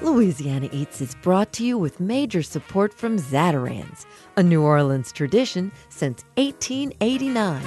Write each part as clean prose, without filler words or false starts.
Louisiana Eats is brought to you with major support from Zatarain's, a New Orleans tradition since 1889.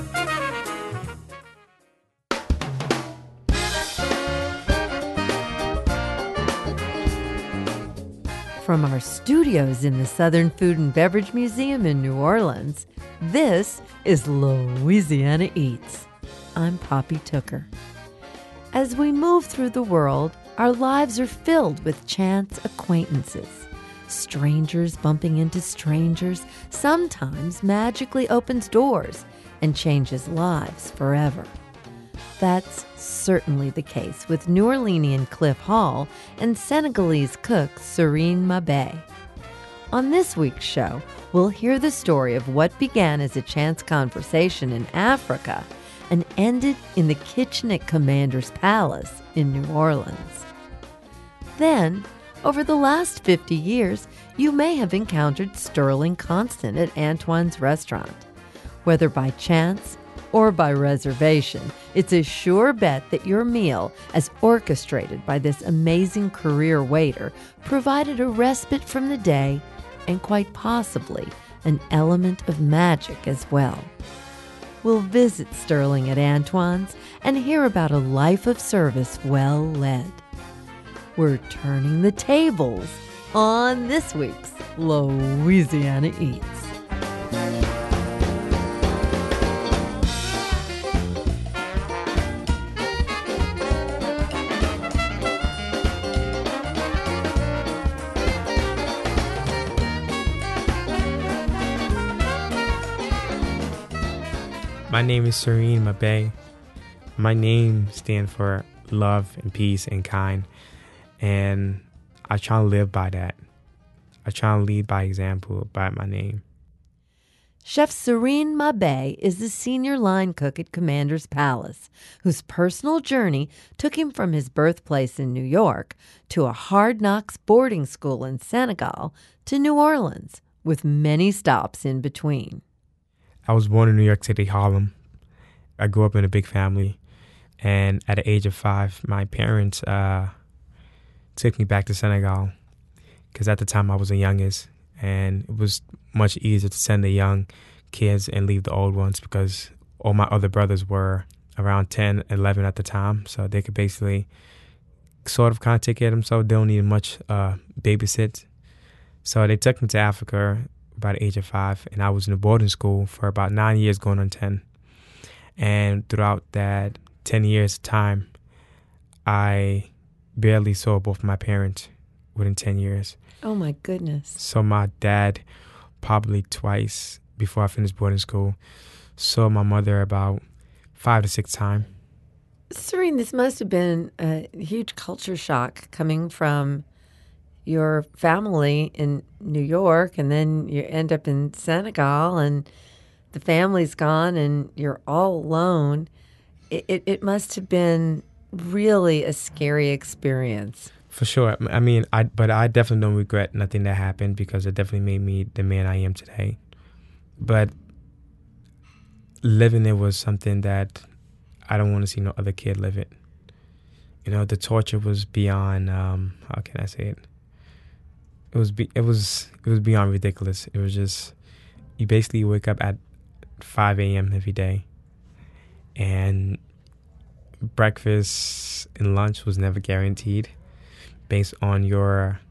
From our studios in the Southern Food and Beverage Museum in New Orleans, this is Louisiana Eats. I'm Poppy Tooker. As we move through the world, our lives are filled with chance acquaintances. Strangers bumping into strangers sometimes magically opens doors and changes lives forever. That's certainly the case with New Orleanian Cliff Hall and Senegalese cook Serine Mabé. On this week's show, we'll hear the story of what began as a chance conversation in Africa and ended in the kitchen at Commander's Palace in New Orleans. Then, over the last 50 years, you may have encountered Sterling Constant at Antoine's restaurant. Whether by chance or by reservation, it's a sure bet that your meal, as orchestrated by this amazing career waiter, provided a respite from the day and quite possibly an element of magic as well. We'll visit Sterling at Antoine's and hear about a life of service well led. We're turning the tables on this week's Louisiana Eats. My name is Serine Mabé. My name stands for love and peace and kind. And I try to live by that. I try to lead by example by my name. Chef Serine Mabé is the senior line cook at Commander's Palace, whose personal journey took him from his birthplace in New York to a hard knocks boarding school in Senegal to New Orleans, with many stops in between. I was born in New York City, Harlem. I grew up in a big family. And at the age of 5, my parents took me back to Senegal because at the time I was the youngest, and it was much easier to send the young kids and leave the old ones because all my other brothers were around 10, 11 at the time, so they could basically sort of kind of take care of themselves. They don't need much babysit. So they took me to Africa by the age of 5, and I was in a boarding school for about 9 years going on 10. And throughout that 10 years time, I barely saw both my parents within 10 years. Oh, my goodness. So my dad probably twice before I finished boarding school. Saw my mother about 5 to 6 times. Serene, this must have been a huge culture shock coming from your family in New York, and then you end up in Senegal, and the family's gone, and you're all alone. It must have been really a scary experience. For sure. I mean, I definitely don't regret nothing that happened because it definitely made me the man I am today. But living it was something that I don't want to see no other kid live it. You know, the torture was beyond, how can I say it? It was beyond ridiculous. It was just, you basically wake up at 5 a.m. every day, and breakfast and lunch was never guaranteed based on your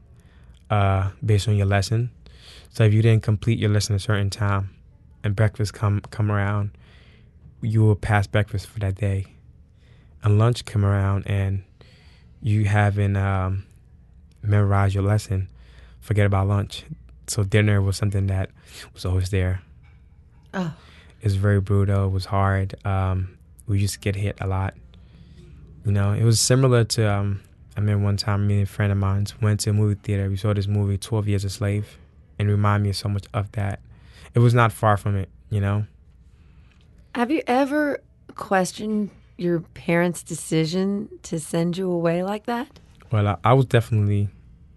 lesson. So if you didn't complete your lesson at a certain time and breakfast come around, you will pass breakfast for that day. And lunch come around and you haven't memorized your lesson, forget about lunch. So dinner was something that was always there. Oh. It was very brutal. It was hard. We used to get hit a lot. You know, it was similar to, I remember one time me and a friend of mine went to a movie theater. We saw this movie, 12 Years a Slave, and it reminded me so much of that. It was not far from it, you know. Have you ever questioned your parents' decision to send you away like that? Well, I was definitely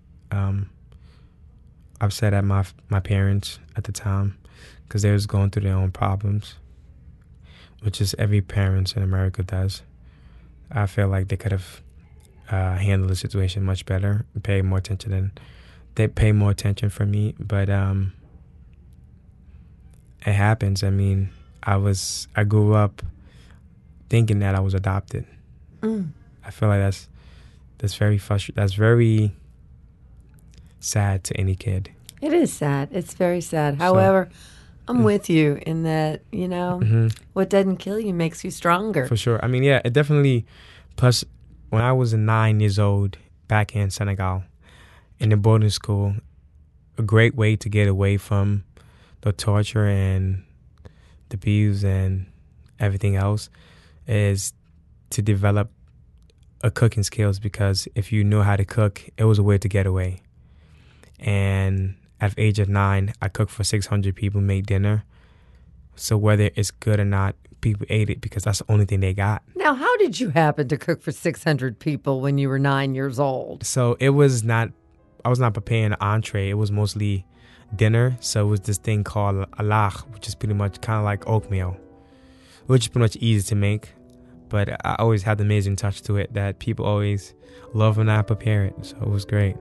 upset at my parents at the time because they was going through their own problems, which is every parent in America does. I feel like they could have handle the situation much better, they pay more attention for me. But it happens. I mean, I grew up thinking that I was adopted. I feel like that's very frustrating. That's very sad to any kid. It is sad. It's very sad. However, I'm with you in that, what doesn't kill you makes you stronger. For sure. I mean, yeah, it definitely. Plus, when I was 9 years old back in Senegal, in the boarding school, a great way to get away from the torture and the abuse and everything else is to develop a cooking skills, because if you know how to cook, it was a way to get away. And at the age of 9, I cooked for 600 people, made dinner. So whether it's good or not, people ate it because that's the only thing they got. Now, how did you happen to cook for 600 people when you were 9 years old? So I was not preparing an entree. It was mostly dinner. So it was this thing called alach, which is pretty much kind of like oatmeal, which is pretty much easy to make. But I always had the amazing touch to it that people always love when I prepare it. So it was great.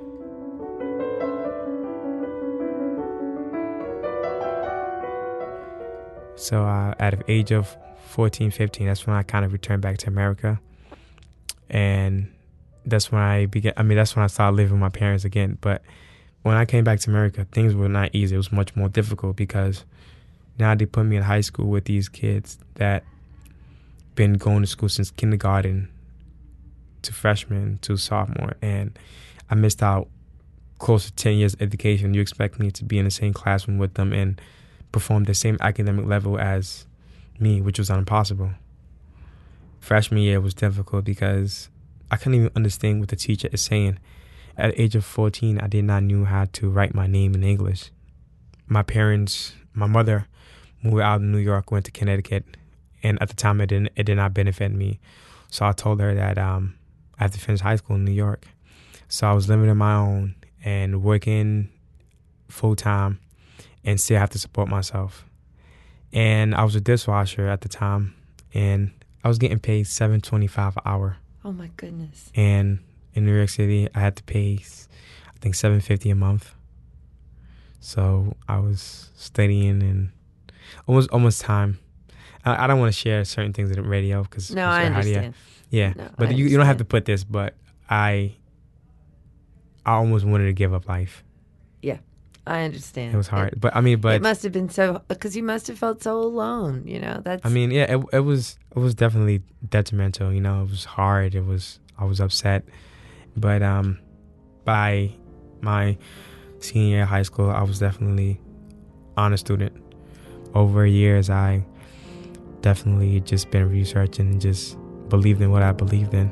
So at the age of 14, 15, that's when I kind of returned back to America. And that's when that's when I started living with my parents again. But when I came back to America, things were not easy. It was much more difficult because now they put me in high school with these kids that been going to school since kindergarten to freshman to sophomore. And I missed out close to 10 years of education. You expect me to be in the same classroom with them and perform the same academic level as me, which was impossible. Freshman year was difficult because I couldn't even understand what the teacher is saying. At the age of 14, I did not know how to write my name in English. My mother moved out of New York, went to Connecticut, and at the time it did not benefit me. So I told her that I have to finish high school in New York. So I was living on my own and working full time and still have to support myself. And I was a dishwasher at the time, and I was getting paid $7.25 an hour. Oh my goodness. And in New York City, I had to pay, I think, $7.50 a month. So I was studying and almost time. I don't want to share certain things in the radio because no, I understand. Yeah, no, but you don't have to put this. But I almost wanted to give up life. Yeah, I understand. It was hard, but it must have been so, because you must have felt so alone. That's. It was definitely detrimental. It was hard. I was upset, but by my senior year of high school, I was definitely honor student. Over years, I definitely just been researching and just believed in what I believed in.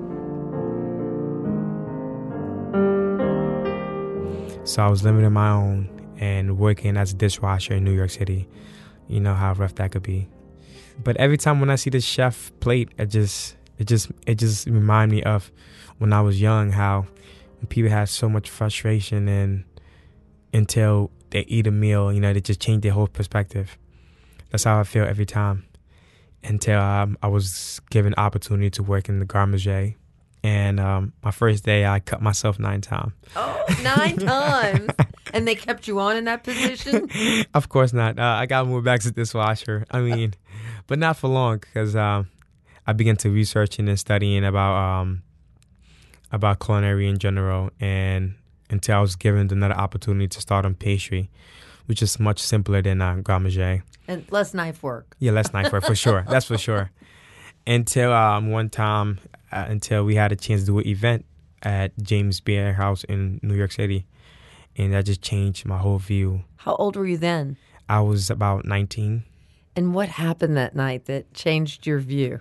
So I was living on my own and working as a dishwasher in New York City. You know how rough that could be. But every time when I see the chef plate, it just reminds me of when I was young, how people had so much frustration and until they eat a meal, they just change their whole perspective. That's how I feel every time. Until I was given opportunity to work in the garde manger. And my first day, I cut myself 9 times. Oh, 9 times? And they kept you on in that position? Of course not. I got moved back to dishwasher. But not for long, because I began to researching and studying about culinary in general, and until I was given another opportunity to start on pastry, which is much simpler than garde manger. And less knife work. Yeah, less knife work, for sure. That's for sure. Until one time, until we had a chance to do an event at James Beard House in New York City. And that just changed my whole view. How old were you then? I was about 19. And what happened that night that changed your view?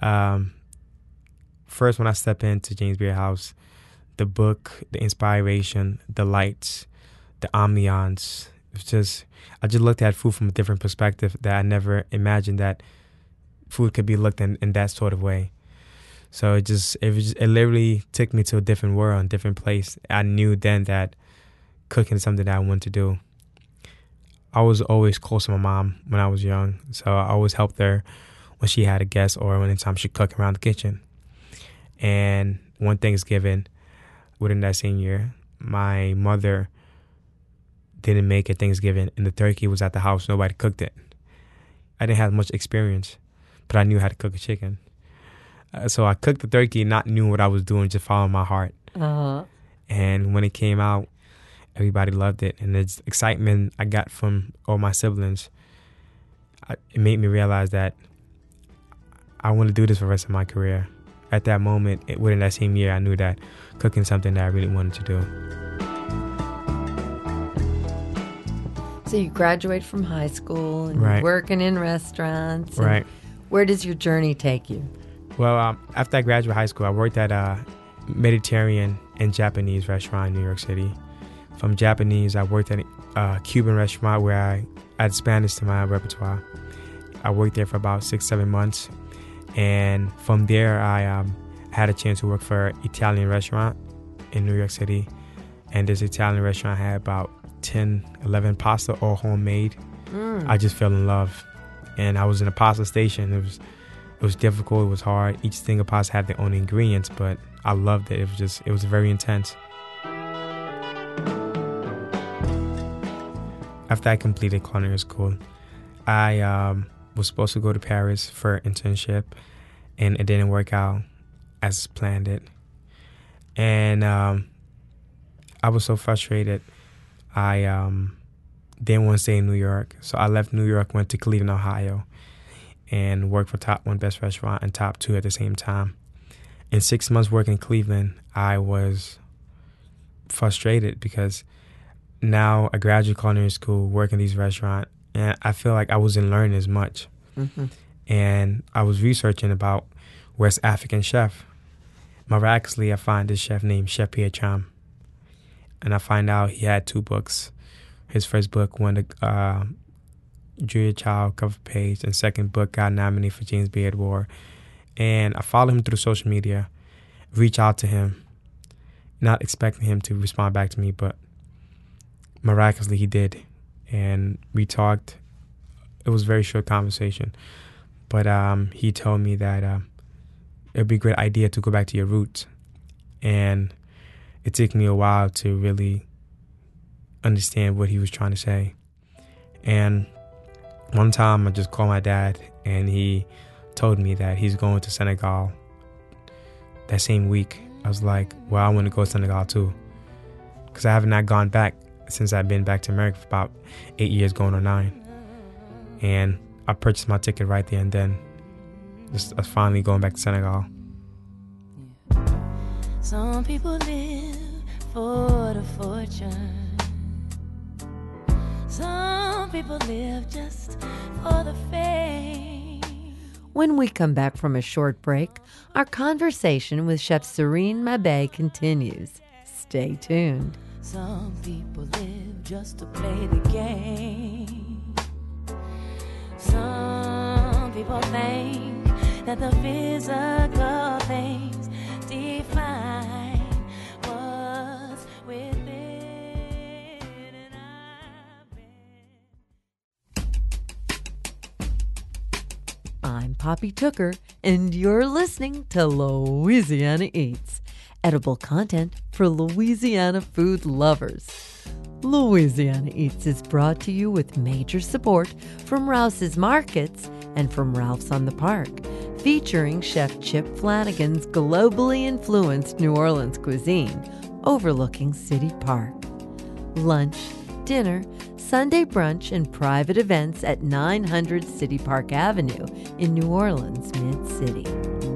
First, when I stepped into James Beard House, the book, the inspiration, the lights, the ambiance, I just looked at food from a different perspective that I never imagined that food could be looked in that sort of way. So it literally took me to a different world, a different place. I knew then that cooking is something that I wanted to do. I was always close to my mom when I was young, so I always helped her when she had a guest or anytime she cooked around the kitchen. And one Thanksgiving within that same year, my mother didn't make a Thanksgiving, and the turkey was at the house. Nobody cooked it. I didn't have much experience, but I knew how to cook a chicken. So I cooked the turkey, not knowing what I was doing, just following my heart. Uh-huh. And when it came out, everybody loved it. And the excitement I got from all my siblings, it made me realize that I want to do this for the rest of my career. At that moment, within that same year, I knew that cooking is something that I really wanted to do. So you graduate from high school and Right. you're working in restaurants. and Right. Where does your journey take you? Well, after I graduated high school, I worked at a Mediterranean and Japanese restaurant in New York City. From Japanese, I worked at a Cuban restaurant where I added Spanish to my repertoire. I worked there for about 6-7 months. And from there, I had a chance to work for an Italian restaurant in New York City. And this Italian restaurant had about 10, 11 pasta, all homemade. I just fell in love. And I was in a pasta station. It was difficult. It was hard. Each thing of pasta had their own ingredients, but I loved it. It was very intense. After I completed culinary school, I was supposed to go to Paris for an internship, and it didn't work out as planned it. And I was so frustrated. I didn't want to stay in New York, so I left New York, went to Cleveland, Ohio, and worked for Top 1 Best Restaurant and Top 2 at the same time. In 6 months working in Cleveland, I was frustrated because now I graduated culinary school, working in these restaurants, and I feel like I wasn't learning as much. Mm-hmm. And I was researching about West African chef. Miraculously, I find this chef named Chef Pierre Cham. And I find out he had 2 books. His first book won the Julia Child cover page, and second book got nominated for James Beard Award. And I followed him through social media, reached out to him, not expecting him to respond back to me, but miraculously he did. And we talked. It was a very short conversation, but he told me that it would be a great idea to go back to your roots. And it took me a while to really understand what he was trying to say. And one time I just called my dad, and he told me that he's going to Senegal that same week. I was like, well, I want to go to Senegal too, because I have not gone back since I've been back to America for about 8 years, going on 9. And I purchased my ticket right there and then. I was finally going back to Senegal. Some people live for the fortune. Some people live just for the fame. When we come back from a short break, our conversation with Chef Serene Mabe continues. Stay tuned. Some people live just to play the game. Some people think that the physical things define what's within. And I'm Poppy Tooker, and you're listening to Louisiana Eats, edible content for Louisiana food lovers. Louisiana Eats is brought to you with major support from Rouse's Markets and from Ralph's on the Park, featuring Chef Chip Flanagan's globally influenced New Orleans cuisine overlooking City Park. Lunch, dinner, Sunday brunch, and private events at 900 City Park Avenue in New Orleans, Mid-City.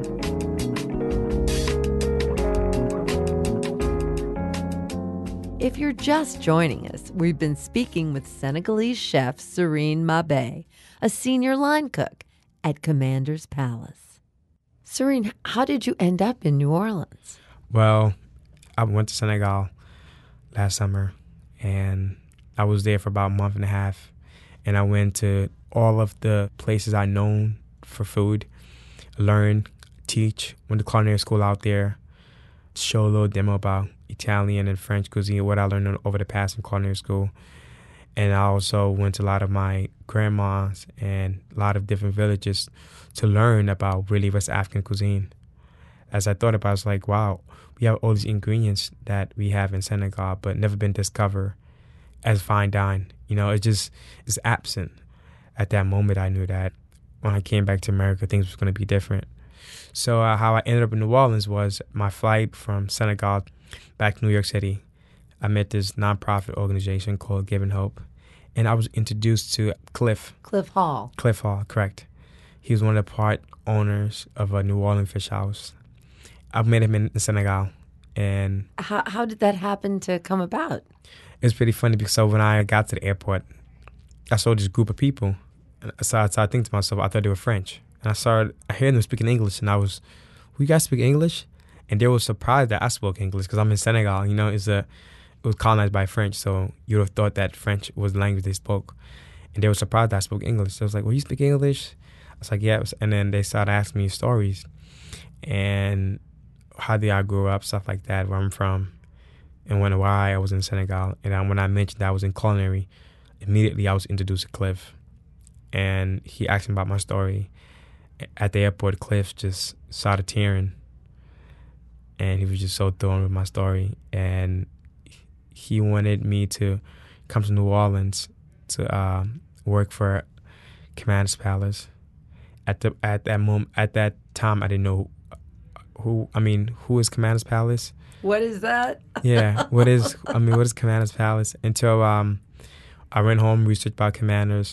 If you're just joining us, we've been speaking with Senegalese chef Serene Mabe, a senior line cook at Commander's Palace. Serene, how did you end up in New Orleans? Well, I went to Senegal last summer, and I was there for about a month and a half. And I went to all of the places I known for food, learn, teach, went to culinary school out there, show a little demo about Italian and French cuisine, what I learned over the past in culinary school. And I also went to a lot of my grandmas and a lot of different villages to learn about really West African cuisine. as I thought about it, I was like, wow, we have all these ingredients that we have in Senegal, but never been discovered as fine dine. You know, it just is absent. At that moment, I knew that when I came back to America, things was going to be different. So how I ended up in New Orleans was my flight from Senegal back to New York City. I met this nonprofit organization called Giving Hope, and I was introduced to Cliff. Cliff Hall. Cliff Hall, correct. He was one of the part owners of a New Orleans fish house. I met him in Senegal, and How did that happen to come about? it was pretty funny because so when I got to the airport, I saw this group of people. So I think to myself, I thought they were French. And I heard them speaking English, and I was, "Who, you guys speak English?" And they were surprised that I spoke English because I'm in Senegal. You know, it was colonized by French, so you would have thought that French was the language they spoke. And they were surprised that I spoke English. So I was like, "Well, you speak English?" I was like, "Yeah." And then they started asking me stories and how I grew up, stuff like that, where I'm from, and why I was in Senegal. And when I mentioned that I was in culinary, immediately I was introduced to Cliff. And he asked me about my story. At the airport, Cliff just started tearing. And he was just so thrown with my story. And he wanted me to come to New Orleans to work for Commander's Palace. At that time, I didn't know who is Commander's Palace? What is that? Yeah, what is Commander's Palace? Until I went home, researched about Commanders,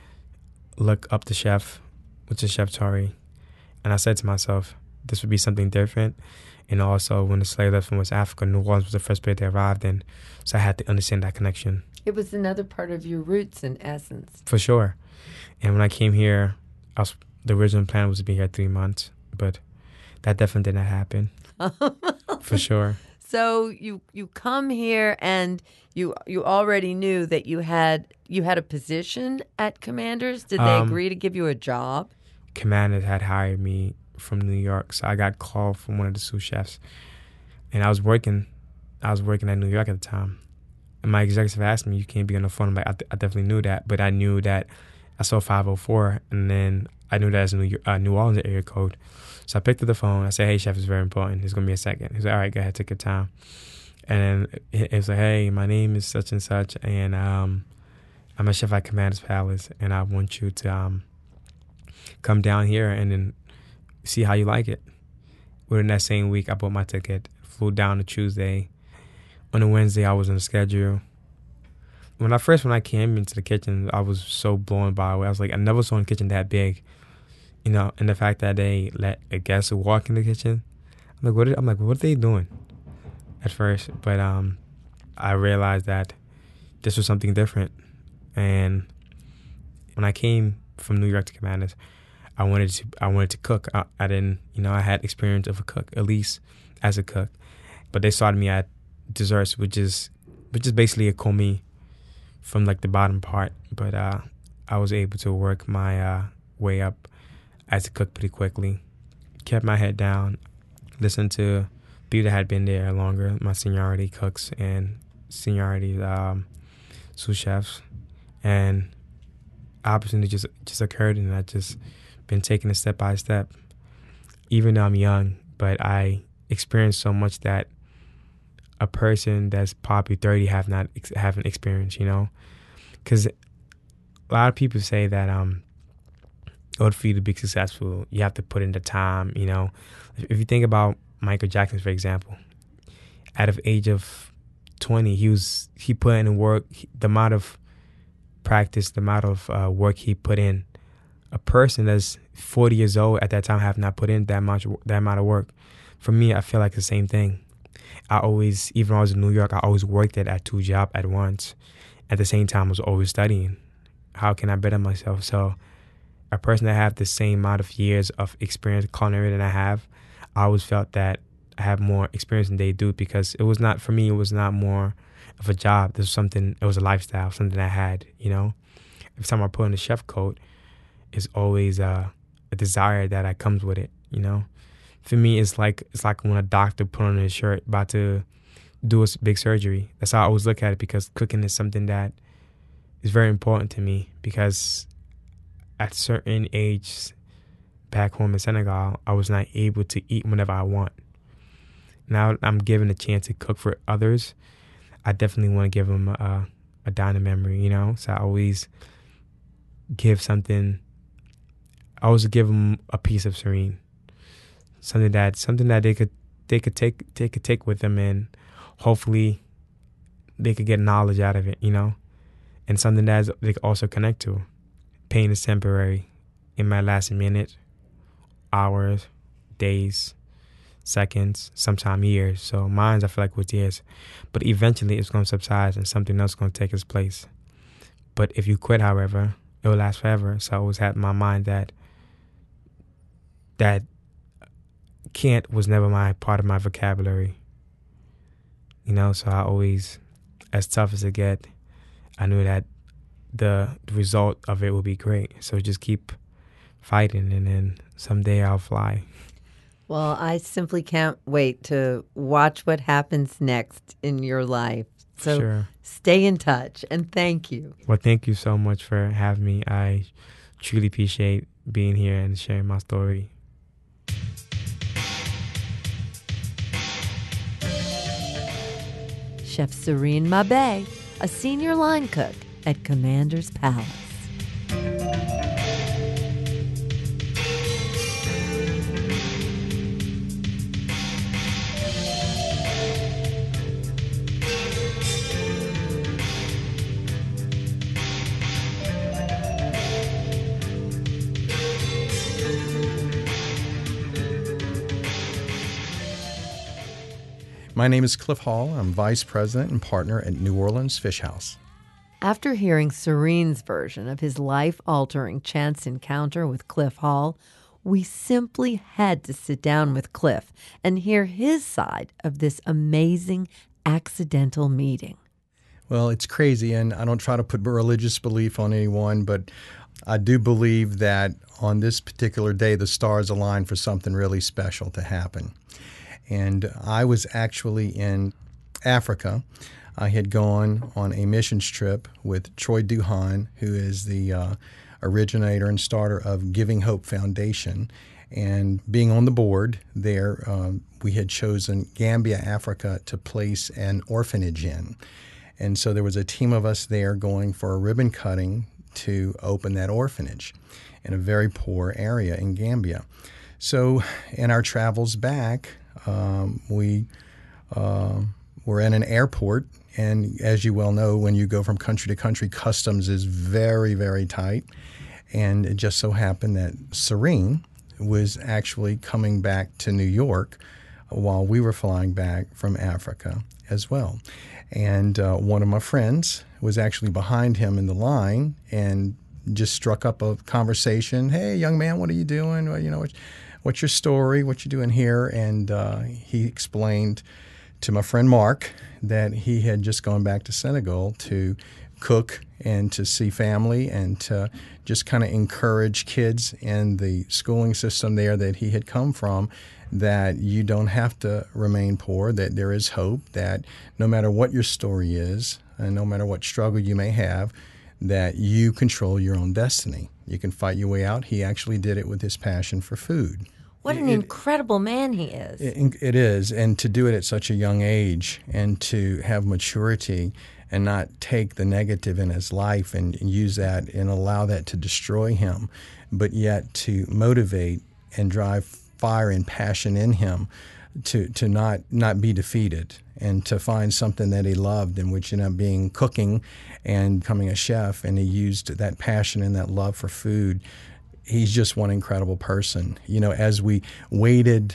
looked up the chef, which is Chef Tori, and I said to myself, this would be something different. And also, when the slave left from West Africa, New Orleans was the first place they arrived in, so I had to understand that connection. It was another part of your roots, in essence. For sure. And when I came here, the original plan was to be here 3 months, but that definitely did not happen. For sure. So you come here and you already knew that you had a position at Commanders. Did they agree to give you a job? Commanders had hired me from New York, so I got called from one of the sous chefs, and I was working at New York at the time. And my executive asked me, "You can't be on the phone." I'm like, I definitely knew that, but I knew that I saw 504, and then I knew that as a New Orleans area code. So I picked up the phone. I said, "Hey, chef, it's very important. It's going to be a second." He said, "All right, go ahead, take your time." And then it was like, "Hey, my name is such and such, and I'm a chef at Commander's Palace, and I want you to come down here and then see how you like it." Within that same week, I bought my ticket, flew down to Tuesday. On a Wednesday, I was on the schedule. When I came into the kitchen, I was so blown by it. I was like, I never saw a kitchen that big. You know, and the fact that they let a guest walk in the kitchen, I'm like, what are they doing? At first, but I realized that this was something different. And when I came from New York to Commanders, I wanted to cook. I didn't, I had experience of a cook, at least as a cook. But they started me at desserts, which is basically a commis from like the bottom part. But I was able to work my way up as a cook pretty quickly. Kept my head down, listened to people that had been there longer, my seniority cooks and seniority sous chefs, and opportunity just occurred, and I just been taking it step by step. Even though I'm young, but I experienced so much that a person that's probably 30 haven't experienced, because a lot of people say that in order for you to be successful, you have to put in the time. If you think about Michael Jackson, for example, at the age of 20, he put in work. The amount of practice, the amount of work he put in. A person that's 40 years old at that time have not put in that amount of work. For me, I feel like the same thing. Even when I was in New York, I always worked at 2 jobs at once. At the same time, I was always studying. How can I better myself? So a person that have the same amount of years of experience culinary than I have, I always felt that I have more experience than they do, because it was not more of a job. It was a lifestyle, something I had, Every time I put on a chef coat, it's always a desire that comes with it, For me, it's like when a doctor put on his shirt about to do a big surgery. That's how I always look at it, because cooking is something that is very important to me, because at certain age, back home in Senegal, I was not able to eat whenever I want. Now I'm given a chance to cook for others. I definitely want to give them a dining memory, So I always give something. I always give them a piece of Serene, something that they could take with them, and hopefully they could get knowledge out of it, and something that they could also connect to. Pain is temporary. It might last a minute, hours, days, seconds, sometimes years. So mine, I feel like, was years. But eventually it's going to subside and something else is going to take its place. But if you quit, however, it will last forever. So I always had in my mind that can't was never my part of my vocabulary. So I always, as tough as it get, I knew that the result of it will be great. So just keep fighting, and then someday I'll fly. Well, I simply can't wait to watch what happens next in your life. So Sure. Stay in touch, and thank you. Well, thank you so much for having me. I truly appreciate being here and sharing my story. Chef Serene Mabe, a senior line cook at Commander's Palace. My name is Cliff Hall. I'm Vice President and Partner at New Orleans Fish House. After hearing Serene's version of his life-altering chance encounter with Cliff Hall, we simply had to sit down with Cliff and hear his side of this amazing accidental meeting. Well, it's crazy, and I don't try to put religious belief on anyone, but I do believe that on this particular day, the stars aligned for something really special to happen. And I was actually in Africa. I had gone on a missions trip with Troy Duhan, who is the originator and starter of Giving Hope Foundation. And being on the board there, we had chosen Gambia, Africa, to place an orphanage in. And so there was a team of us there going for a ribbon cutting to open that orphanage in a very poor area in Gambia. So in our travels back, we were in an airport, and as you well know, when you go from country to country, customs is very, very tight. And it just so happened that Serene was actually coming back to New York while we were flying back from Africa as well. And one of my friends was actually behind him in the line and just struck up a conversation. Hey, young man, what are you doing? Well, what's your story? What you doing here? And he explained to my friend Mark that he had just gone back to Senegal to cook and to see family and to just kind of encourage kids in the schooling system there that he had come from, that you don't have to remain poor, that there is hope, that no matter what your story is and no matter what struggle you may have, that you control your own destiny. You can fight your way out. He actually did it with his passion for food. What an incredible man he is. It is. And to do it at such a young age and to have maturity and not take the negative in his life and use that and allow that to destroy him, but yet to motivate and drive fire and passion in him to not be defeated and to find something that he loved, in which ended up being cooking and becoming a chef, and he used that passion and that love for food. He's just one incredible person. As we waited,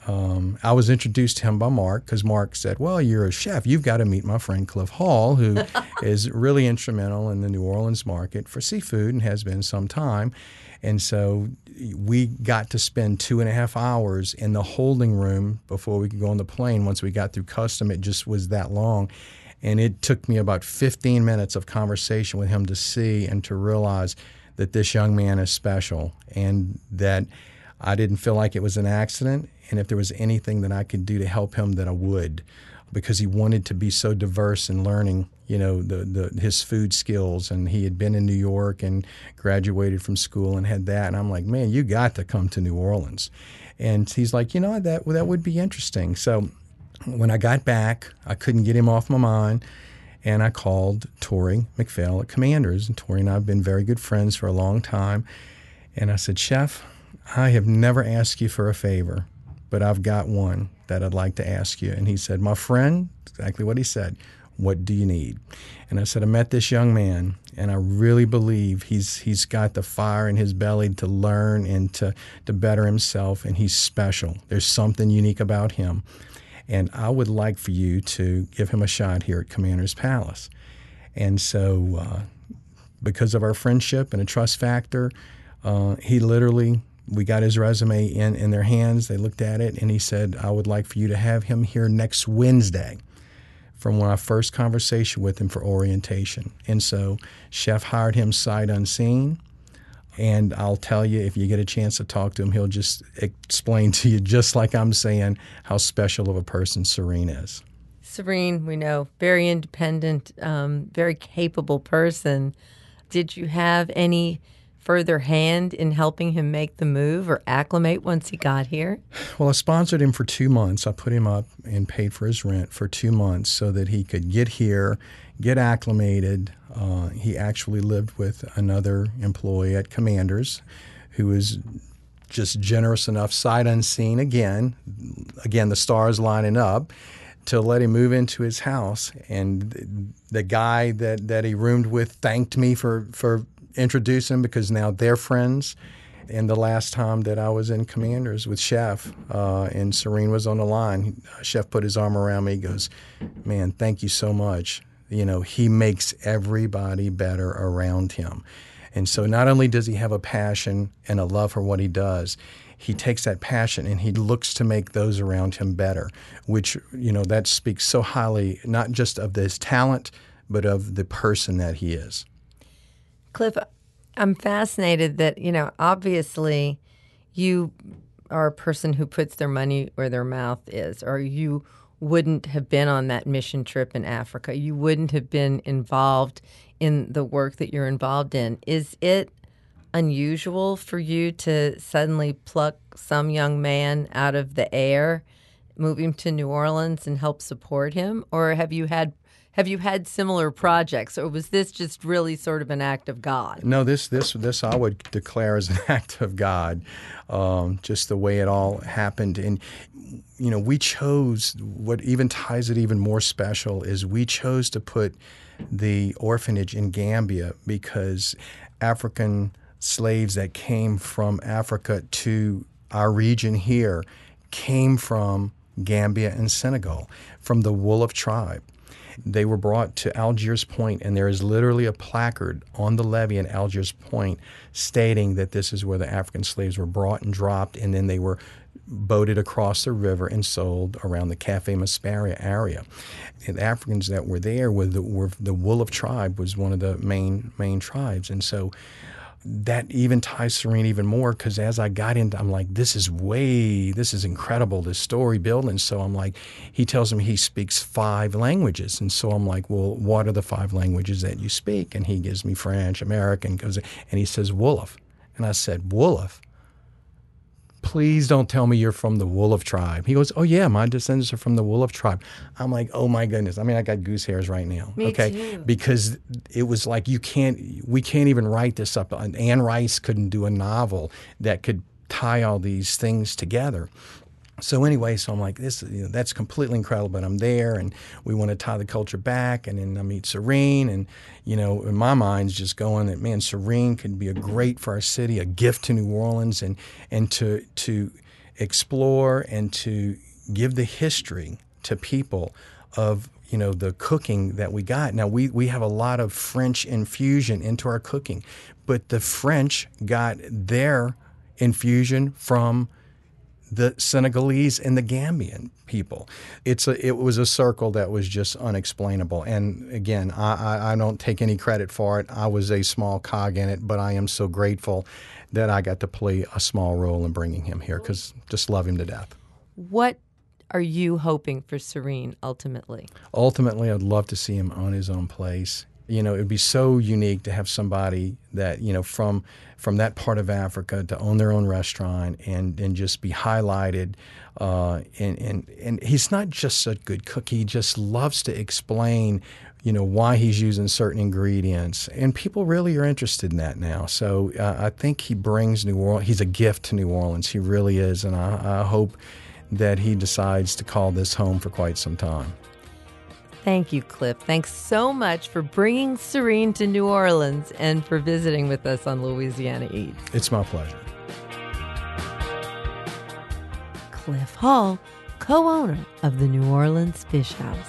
I was introduced to him by Mark, because Mark said, well, you're a chef. You've got to meet my friend Cliff Hall, who is really instrumental in the New Orleans market for seafood and has been some time. And so we got to spend 2.5 hours in the holding room before we could go on the plane. Once we got through custom, it just was that long. And it took me about 15 minutes of conversation with him to see and to realize that this young man is special, and that I didn't feel like it was an accident. And if there was anything that I could do to help him, that I would. because he wanted to be so diverse in learning, his food skills. And he had been in New York and graduated from school and had that. And I'm like, man, you got to come to New Orleans. And he's like, that would be interesting. So when I got back, I couldn't get him off my mind. And I called Tori McPhail at Commanders. And Tori and I have been very good friends for a long time. And I said, Chef, I have never asked you for a favor, but I've got one that I'd like to ask you. And he said, my friend, exactly what he said, what do you need? And I said, I met this young man, and I really believe he's got the fire in his belly to learn and to better himself, and he's special. There's something unique about him. And I would like for you to give him a shot here at Commander's Palace. And so because of our friendship and a trust factor, we got his resume in their hands. They looked at it, and he said, I would like for you to have him here next Wednesday from my first conversation with him for orientation. And so Chef hired him sight unseen. And I'll tell you, if you get a chance to talk to him, he'll just explain to you, just like I'm saying, how special of a person Serene is. Serene, we know, very independent, very capable person. Did you have any further hand in helping him make the move or acclimate once he got here? Well, I sponsored him for 2 months. I put him up and paid for his rent for 2 months so that he could get here, get acclimated. He actually lived with another employee at Commanders who was just generous enough, sight unseen, again, the stars lining up, to let him move into his house. And the guy that he roomed with thanked me for introducing him, because now they're friends. And the last time that I was in Commanders with Chef and Serene was on the line, Chef put his arm around me. He goes, man, thank you so much. He makes everybody better around him. And so not only does he have a passion and a love for what he does, he takes that passion and he looks to make those around him better, which, that speaks so highly, not just of his talent, but of the person that he is. Cliff, I'm fascinated that, obviously you are a person who puts their money where their mouth is, or you wouldn't have been on that mission trip in Africa. You wouldn't have been involved in the work that you're involved in. Is it unusual for you to suddenly pluck some young man out of the air, move him to New Orleans and help support him? Or have you had similar projects, or was this just really sort of an act of God? No, this I would declare as an act of God, just the way it all happened. And, we chose, what even ties it even more special is we chose to put the orphanage in Gambia because African slaves that came from Africa to our region here came from Gambia and Senegal, from the Wolof tribe. They were brought to Algiers Point, and there is literally a placard on the levee in Algiers Point stating that this is where the African slaves were brought and dropped, and then they were boated across the river and sold around the Cafe Masparia area. And the Africans that were there were the Wolof tribe was one of the main tribes, and so that even ties Serene even more, because as I got into, I'm like, this is incredible, this story building. So I'm like, he tells me he speaks 5 languages. And so I'm like, well, what are the 5 languages that you speak? And he gives me French, American, and he says Wolof. And I said, Wolof? Please don't tell me you're from the Wolof tribe. He goes, oh yeah, my descendants are from the Wolof tribe. I'm like, oh my goodness. I mean, I got goose hairs right now. Me too. Because it was like, we can't even write this up. Anne Rice couldn't do a novel that could tie all these things together. So anyway, I'm like, that's completely incredible, but I'm there, and we want to tie the culture back, and then I meet Serene, and, in my mind's just going that, man, Serene could be a great for our city, a gift to New Orleans, and to explore and to give the history to people of, the cooking that we got. Now, we have a lot of French infusion into our cooking, but the French got their infusion from the Senegalese and the Gambian people. It was a circle that was just unexplainable. And again, I don't take any credit for it. I was a small cog in it, but I am so grateful that I got to play a small role in bringing him here, because just love him to death. What are you hoping for Serene ultimately? Ultimately, I'd love to see him own his own place. You know, it'd be so unique to have somebody that, you know, from that part of Africa to own their own restaurant and just be highlighted. And he's not just a good cook. He just loves to explain, you know, why he's using certain ingredients. And people really are interested in that now. So I think he brings New Orleans. He's a gift to New Orleans. He really is. And I hope that he decides to call this home for quite some time. Thank you, Cliff. Thanks so much for bringing Serene to New Orleans and for visiting with us on Louisiana Eats. It's my pleasure. Cliff Hall, co-owner of the New Orleans Fish House.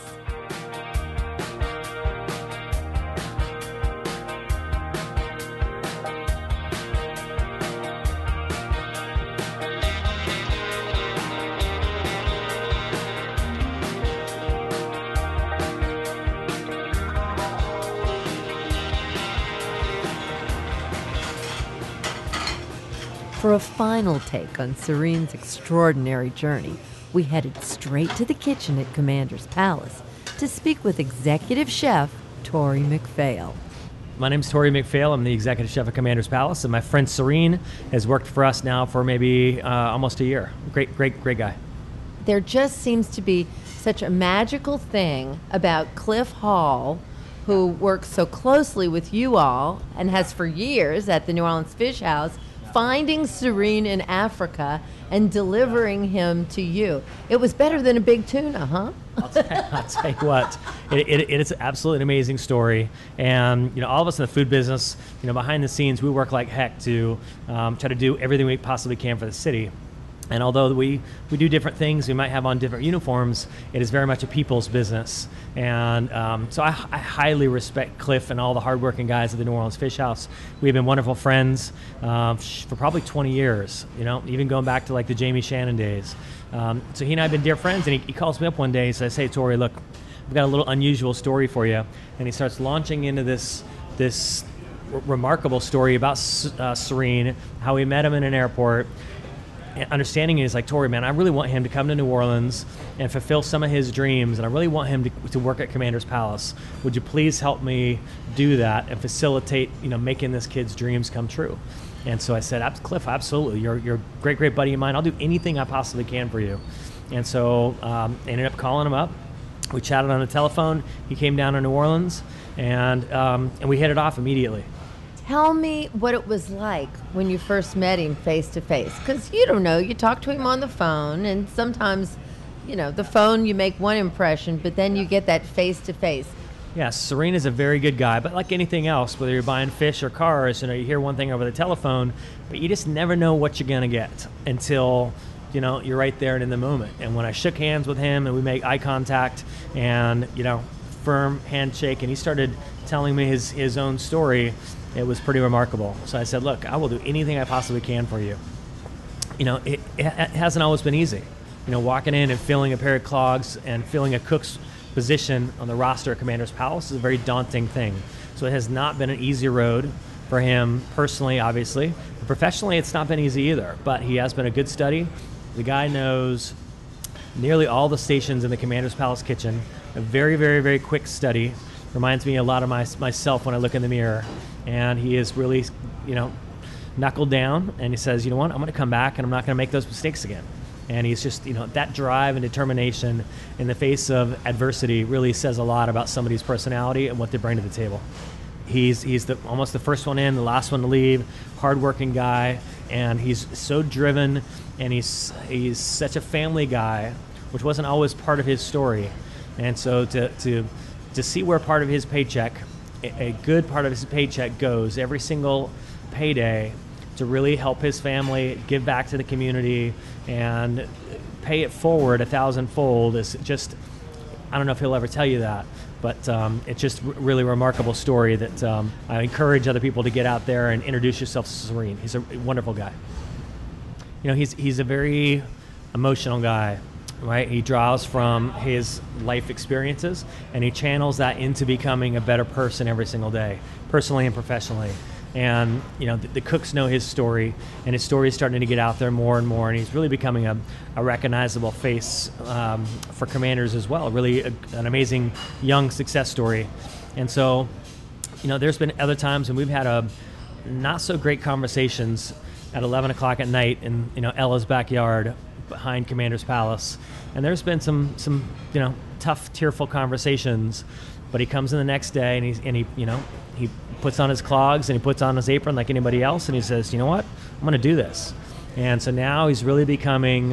For a final take on Serene's extraordinary journey, we headed straight to the kitchen at Commander's Palace to speak with executive chef Tori McPhail. My name's Tori McPhail. I'm the executive chef at Commander's Palace, and my friend Serene has worked for us now for maybe almost a year. Great guy. There just seems to be such a magical thing about Cliff Hall, who works so closely with you all and has for years at the New Orleans Fish House, finding Serene in Africa and delivering him to you. It was better than a big tuna, huh? I'll tell you what, it is absolutely an amazing story. And, you know, all of us in the food business, you know, behind the scenes, we work like heck to try to do everything we possibly can for the city. And although we do different things, we might have on different uniforms, it is very much a people's business. And so I highly respect Cliff and all the hardworking guys at the New Orleans Fish House. We've been wonderful friends for probably 20 years, you know, even going back to like the Jamie Shannon days. So he and I have been dear friends, and he calls me up one day and says, "Hey, Tori, look, I've got a little unusual story for you." And he starts launching into this remarkable story about Serene, how he met him in an airport. Understanding is like, "Tori, man, I really want him to come to New Orleans and fulfill some of his dreams, and I really want him to work at Commander's Palace. Would you please help me do that and facilitate, you know, making this kid's dreams come true?" And so I said, "Cliff, absolutely. You're a great buddy of mine. I'll do anything I possibly can for you." And so I ended up calling him up. We chatted on the telephone. He came down to New Orleans, and we hit it off immediately. Tell me what it was like when you first met him face to face. Because you don't know, you talk to him on the phone, and sometimes, you know, the phone you make one impression, but then you get that face to face. Yeah, Serene is a very good guy, but like anything else, whether you're buying fish or cars, you know, you hear one thing over the telephone, but you just never know what you're gonna get until, you know, you're right there and in the moment. And when I shook hands with him and we make eye contact and, you know, firm handshake, and he started telling me his own story, it was pretty remarkable. So I said, "Look, I will do anything I possibly can for you." You know, it hasn't always been easy. You know, walking in and filling a pair of clogs and filling a cook's position on the roster at Commander's Palace is a very daunting thing. So it has not been an easy road for him personally, obviously. But professionally, it's not been easy either. But he has been a good study. The guy knows nearly all the stations in the Commander's Palace kitchen. A very, very, very quick study. Reminds me a lot of myself when I look in the mirror. And he is really, you know, knuckled down, and he says, "You know what, I'm going to come back and I'm not going to make those mistakes again." And he's just, you know, that drive and determination in the face of adversity really says a lot about somebody's personality and what they bring to the table. He's almost the first one in, the last one to leave, hardworking guy, and he's so driven, and he's such a family guy, which wasn't always part of his story. And so to see where part of his paycheck, a good part of his paycheck, goes every single payday to really help his family, give back to the community, and pay it forward 1,000-fold is just, I don't know if he'll ever tell you that, but it's just really remarkable story that I encourage other people to get out there and introduce yourself to Serene. He's a wonderful guy. You know, he's a very emotional guy. Right, he draws from his life experiences, and he channels that into becoming a better person every single day, personally and professionally. And the cooks know his story, and his story is starting to get out there more and more, and he's really becoming a recognizable face for Commanders as well. Really an amazing young success story. And so, there's been other times when we've had not so great conversations at 11 o'clock at night in Ella's backyard behind Commander's Palace, and there's been some tough, tearful conversations. But he comes in the next day, and he puts on his clogs and he puts on his apron like anybody else, and he says, "You know what? I'm going to do this." And so now he's really becoming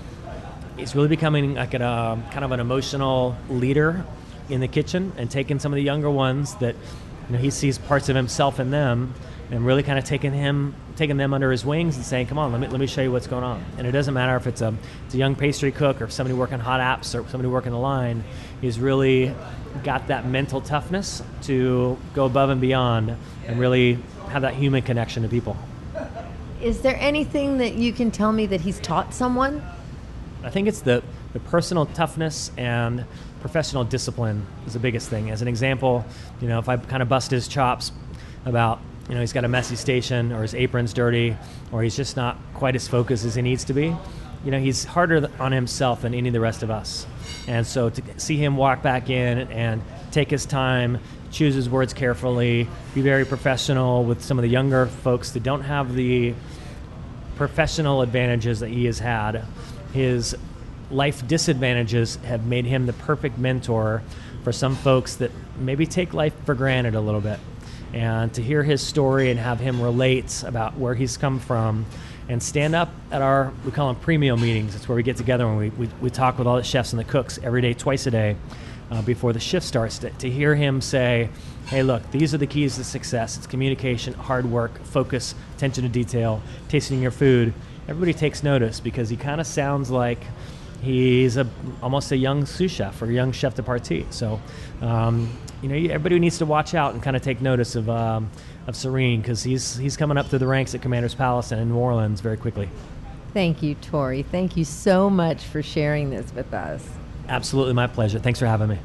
like a kind of an emotional leader in the kitchen, and taking some of the younger ones that he sees parts of himself in them, and really kind of taking them under his wings and saying, "Come on, let me show you what's going on." And it doesn't matter if it's a young pastry cook or somebody working hot apps or somebody working the line. He's really got that mental toughness to go above and beyond and really have that human connection to people. Is there anything that you can tell me that he's taught someone? I think it's the personal toughness and professional discipline is the biggest thing. As an example, if I kind of bust his chops about he's got a messy station, or his apron's dirty, or he's just not quite as focused as he needs to be, he's harder on himself than any of the rest of us. And so to see him walk back in and take his time, choose his words carefully, be very professional with some of the younger folks that don't have the professional advantages that he has had, his life disadvantages have made him the perfect mentor for some folks that maybe take life for granted a little bit. And to hear his story and have him relate about where he's come from, and stand up at we call them pre-meal meetings. It's where we get together and we talk with all the chefs and the cooks every day, twice a day, before the shift starts. To hear him say, "Hey, look, these are the keys to success. It's communication, hard work, focus, attention to detail, tasting your food." Everybody takes notice, because he kind of sounds like he's almost a young sous chef or a young chef de partie. So, everybody needs to watch out and kind of take notice of Serene, because he's coming up through the ranks at Commander's Palace and in New Orleans very quickly. Thank you, Tori. Thank you so much for sharing this with us. Absolutely, my pleasure. Thanks for having me.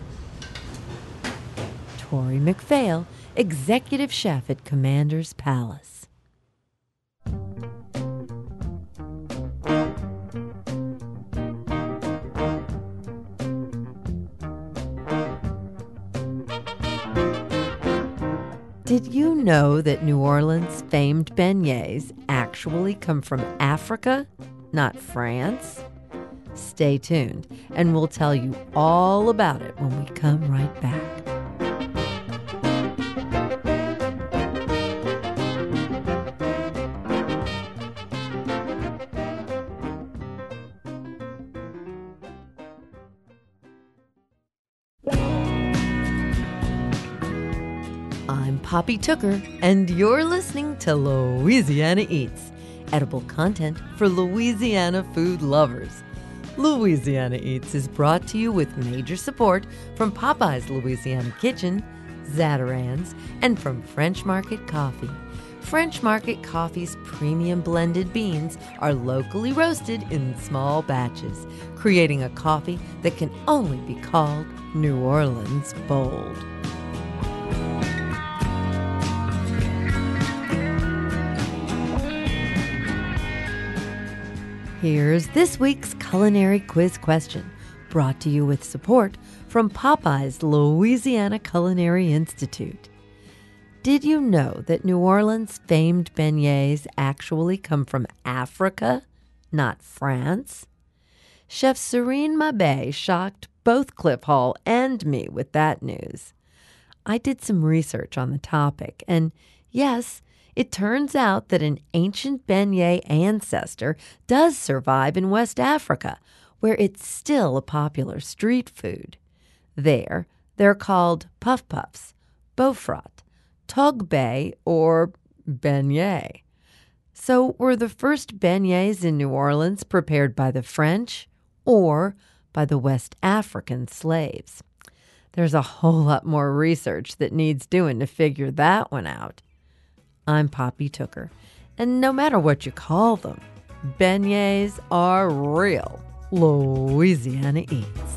Tori McPhail, Executive Chef at Commander's Palace. Did you know that New Orleans' famed beignets actually come from Africa, not France? Stay tuned, and we'll tell you all about it when we come right back. I'm Poppy Tooker, and you're listening to Louisiana Eats, edible content for Louisiana food lovers. Louisiana Eats is brought to you with major support from Popeye's Louisiana Kitchen, Zatarain's, and from French Market Coffee. French Market Coffee's premium blended beans are locally roasted in small batches, creating a coffee that can only be called New Orleans bold. Here's this week's culinary quiz question, brought to you with support from Popeye's Louisiana Culinary Institute. Did you know that New Orleans' famed beignets actually come from Africa, not France? Chef Serene Mabe shocked both Cliff Hall and me with that news. I did some research on the topic, and yes, it turns out that an ancient beignet ancestor does survive in West Africa, where it's still a popular street food. There, they're called puff puffs, beaufrot, togbay, or beignet. So were the first beignets in New Orleans prepared by the French or by the West African slaves? There's a whole lot more research that needs doing to figure that one out. I'm Poppy Tooker, and no matter what you call them, beignets are real Louisiana Eats.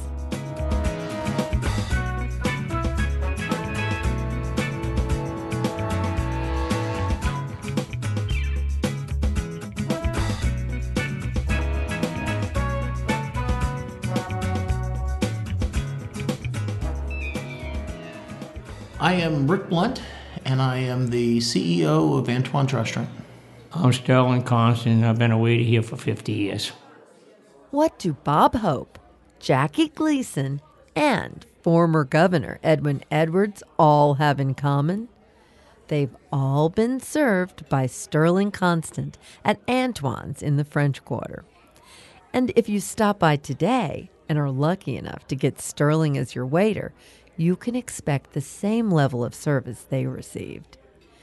I am Rick Blunt, and I am the CEO of Antoine's Restaurant. I'm Sterling Constant. I've been a waiter here for 50 years. What do Bob Hope, Jackie Gleason, and former Governor Edwin Edwards all have in common? They've all been served by Sterling Constant at Antoine's in the French Quarter. And if you stop by today and are lucky enough to get Sterling as your waiter, you can expect the same level of service they received.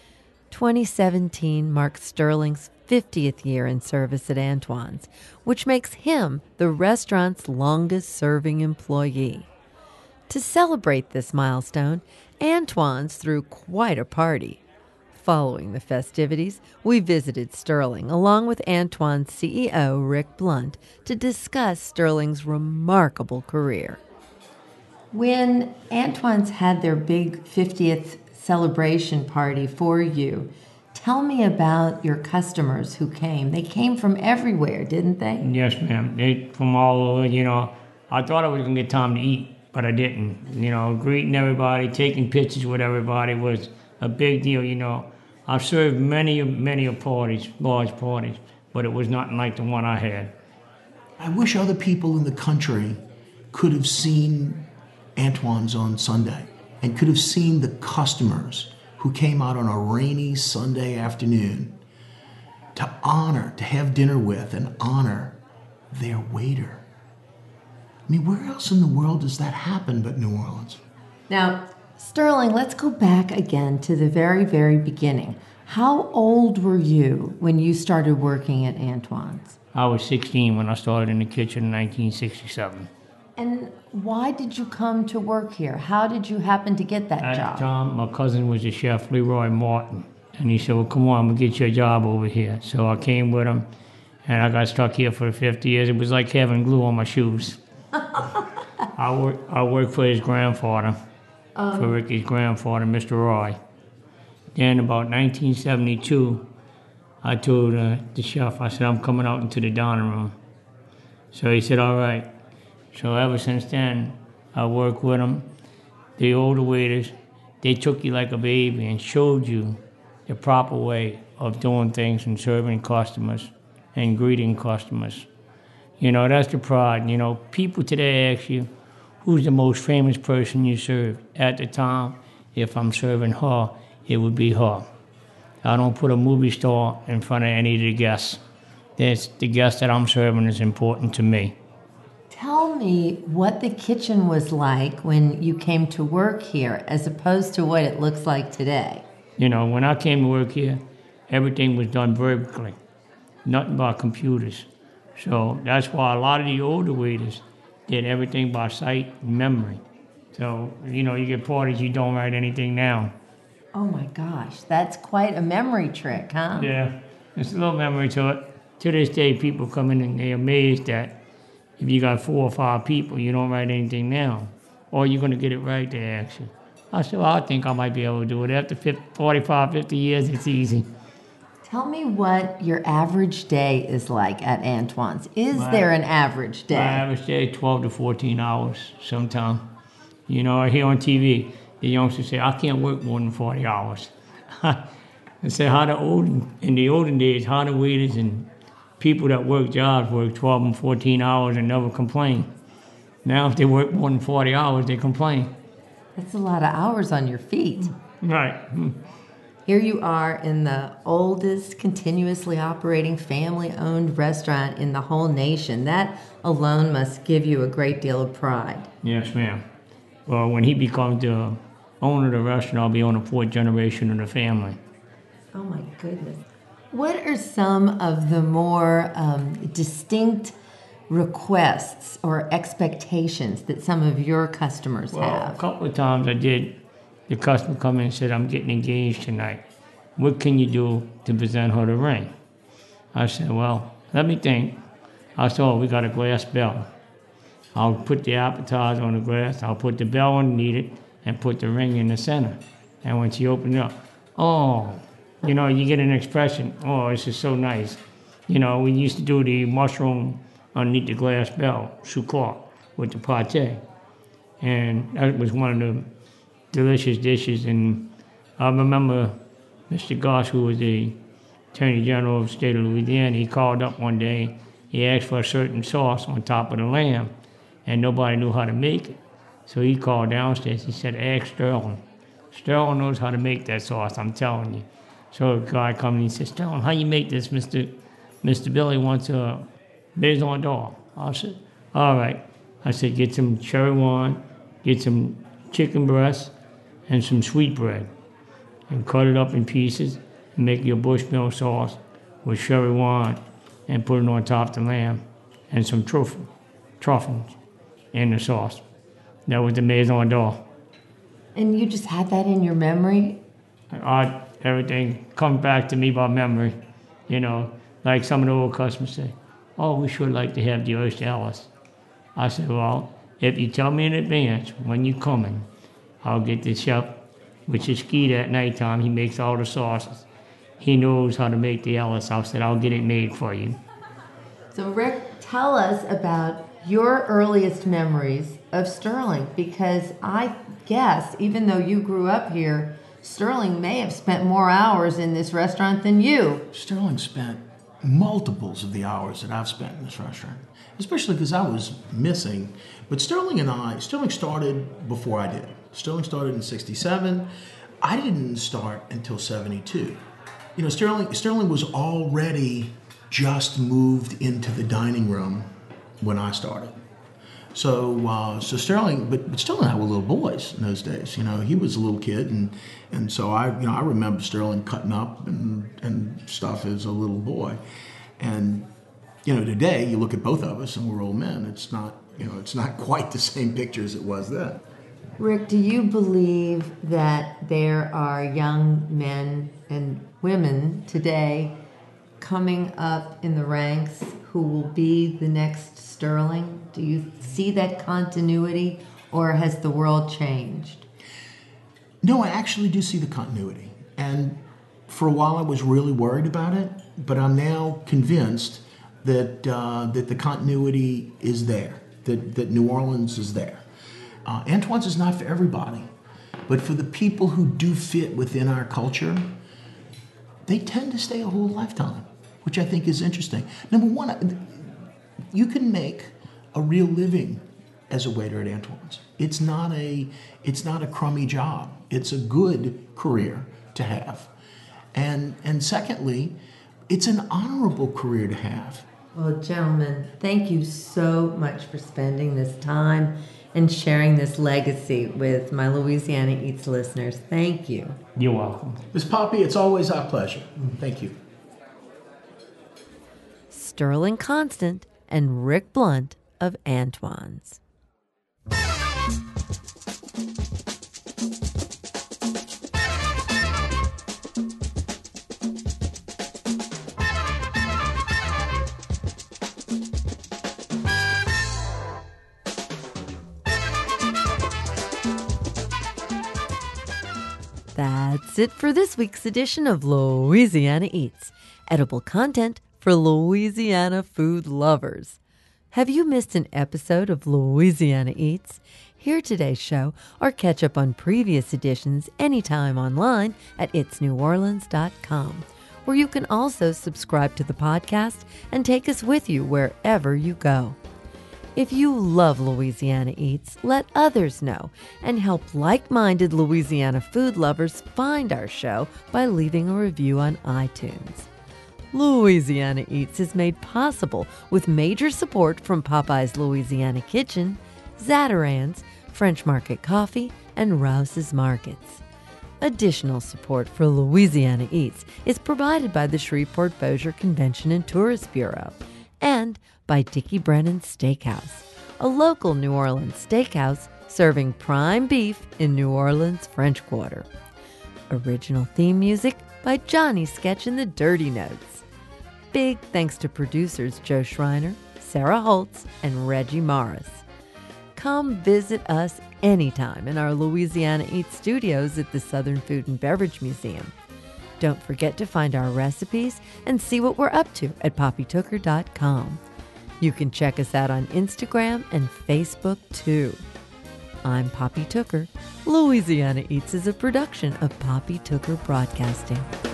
2017 marks Sterling's 50th year in service at Antoine's, which makes him the restaurant's longest-serving employee. To celebrate this milestone, Antoine's threw quite a party. Following the festivities, we visited Sterling along with Antoine's CEO, Rick Blunt, to discuss Sterling's remarkable career. When Antoine's had their big 50th celebration party for you, tell me about your customers who came. They came from everywhere, didn't they? Yes, ma'am. They from all over, I thought I was going to get time to eat, but I didn't. Greeting everybody, taking pictures with everybody was a big deal, I've served many parties, large parties, but it was nothing like the one I had. I wish other people in the country could have seen Antoine's on Sunday and could have seen the customers who came out on a rainy Sunday afternoon to have dinner with and honor their waiter. I mean, where else in the world does that happen but New Orleans? Now, Sterling, let's go back again to the very, very beginning. How old were you when you started working at Antoine's? I was 16 when I started in the kitchen in 1967. And why did you come to work here? How did you happen to get that job? At the time, my cousin was the chef, Leroy Martin. And he said, well, come on, I'm going to get you a job over here. So I came with him, and I got stuck here for 50 years. It was like having glue on my shoes. I worked for his grandfather, for Ricky's grandfather, Mr. Roy. Then about 1972, I told the chef, I said, I'm coming out into the dining room. So he said, all right. So ever since then, I worked with them. The older waiters, they took you like a baby and showed you the proper way of doing things and serving customers and greeting customers. That's the pride. People today ask you, who's the most famous person you served? At the time, if I'm serving her, it would be her. I don't put a movie star in front of any of the guests. The guest that I'm serving is important to me. Tell me what the kitchen was like when you came to work here as opposed to what it looks like today. When I came to work here, everything was done vertically, nothing by computers. So that's why a lot of the older waiters did everything by sight and memory. So, you get parties, you don't write anything down. Oh my gosh, that's quite a memory trick, huh? Yeah, there's a little memory to it. To this day, people come in and they're amazed that if you got 4 or 5 people, you don't write anything down. Or you're going to get it right, they ask you. I said, well, I think I might be able to do it. After 45, 50 years, it's easy. Tell me what your average day is like at Antoine's. Is there an average day? My average day, 12 to 14 hours sometime. I hear on TV, the youngsters say, I can't work more than 40 hours. I say, in the olden days, how the waiters and people that work jobs work 12 and 14 hours and never complain. Now, if they work more than 40 hours, they complain. That's a lot of hours on your feet. Right. Here you are in the oldest continuously operating family-owned restaurant in the whole nation. That alone must give you a great deal of pride. Yes, ma'am. Well, when he becomes the owner of the restaurant, I'll be on the 4th generation of the family. Oh, my goodness. What are some of the more distinct requests or expectations that some of your customers have? A couple of times the customer come in and said, I'm getting engaged tonight. What can you do to present her the ring? I said, well, let me think. I said, we got a glass bell. I'll put the appetizer on the glass, I'll put the bell underneath it, and put the ring in the center. And when she opened it up, you get an expression, this is so nice. We used to do the mushroom underneath the glass bell, choux with the pâté. And that was one of delicious dishes. And I remember Mr. Goss, who was the Attorney General of the state of Louisiana, he called up one day. He asked for a certain sauce on top of the lamb, and nobody knew how to make it. So he called downstairs. He said, ask Sterling. Sterling knows how to make that sauce, I'm telling you. So the guy comes and he says, Sterling, how you make this? Mr. Billy wants a maison d'or. I said, all right. I said, get some cherry wine, get some chicken breast, and some sweetbread, and cut it up in pieces, and make your Bushmill sauce with cherry wine, and put it on top of the lamb, and some truffles in the sauce. That was the maison d'or. And you just had that in your memory? Everything comes back to me by memory. You know, like some of the old customers say, oh, we sure like to have the oyster Ellis. I said, well, if you tell me in advance when you're coming, I'll get the chef, which is Skeet at nighttime. He makes all the sauces. He knows how to make the Ellis. I said, I'll get it made for you. So, Rick, tell us about your earliest memories of Sterling, because I guess, even though you grew up here, Sterling may have spent more hours in this restaurant than you. Sterling spent multiples of the hours that I've spent in this restaurant, especially because I was missing. But Sterling started before I did. Sterling started in 67. I didn't start until 72. You know, Sterling was already just moved into the dining room when I started. So Sterling, but Sterling and I were little boys in those days. You know, he was a little kid, and so I remember Sterling cutting up and stuff as a little boy. And you know, today you look at both of us and we're old men. It's not quite the same picture as it was then. Rick, do you believe that there are young men and women today coming up in the ranks who will be the next Sterling? Do you see that continuity, or has the world changed? No, I actually do see the continuity. And for a while I was really worried about it, but I'm now convinced that the continuity is there, that New Orleans is there. Antoine's is not for everybody, but for the people who do fit within our culture, they tend to stay a whole lifetime, which I think is interesting. Number one, you can make a real living as a waiter at Antoine's. It's not a crummy job. It's a good career to have. And secondly, it's an honorable career to have. Well, gentlemen, thank you so much for spending this time and sharing this legacy with my Louisiana Eats listeners. Thank you. You're welcome. Ms. Poppy, it's always our pleasure. Thank you. Sterling Constant and Rick Blunt of Antoine's. That's it for this week's edition of Louisiana Eats, edible content for Louisiana food lovers. Have you missed an episode of Louisiana Eats? Hear today's show or catch up on previous editions anytime online at itsneworleans.com, where you can also subscribe to the podcast and take us with you wherever you go. If you love Louisiana Eats, let others know and help like-minded Louisiana food lovers find our show by leaving a review on iTunes. Louisiana Eats is made possible with major support from Popeye's Louisiana Kitchen, Zatarain's, French Market Coffee, and Rouse's Markets. Additional support for Louisiana Eats is provided by the Shreveport-Bossier Convention and Tourist Bureau and by Dickie Brennan's Steakhouse, a local New Orleans steakhouse serving prime beef in New Orleans' French Quarter. Original theme music by Johnny Sketch and the Dirty Notes. Big thanks to producers Joe Schreiner, Sarah Holtz, and Reggie Morris. Come visit us anytime in our Louisiana Eats studios at the Southern Food and Beverage Museum. Don't forget to find our recipes and see what we're up to at poppytooker.com. You can check us out on Instagram and Facebook too. I'm Poppy Tooker, Louisiana Eats is a production of Poppy Tooker Broadcasting.